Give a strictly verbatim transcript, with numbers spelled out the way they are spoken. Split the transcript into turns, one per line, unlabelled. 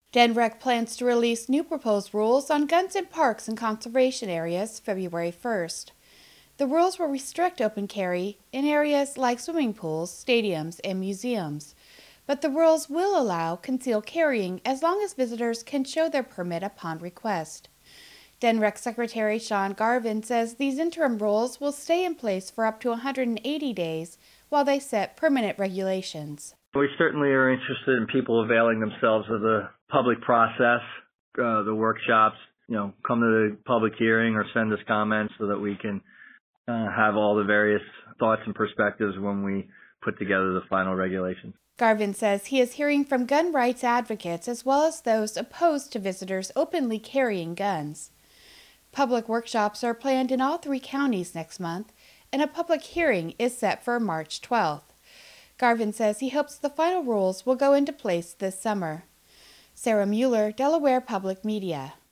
DenRec plans to release new proposed rules on guns in parks and conservation areas February first. The rules will restrict open carry in areas like swimming pools, stadiums, and museums, but the rules will allow concealed carrying as long as visitors can show their permit upon request. DenRec Secretary Sean Garvin says these interim rules will stay in place for up to one hundred eighty days while they set permanent regulations.
We certainly are interested in people availing themselves of the public process, uh, the workshops, you know, come to the public hearing or send us comments so that we can uh, have all the various thoughts and perspectives when we put together the final regulations.
Garvin says he is hearing from gun rights advocates as well as those opposed to visitors openly carrying guns. Public workshops are planned in all three counties next month, and a public hearing is set for March twelfth. Garvin says he hopes the final rules will go into place this summer. Sarah Mueller, Delaware Public Media.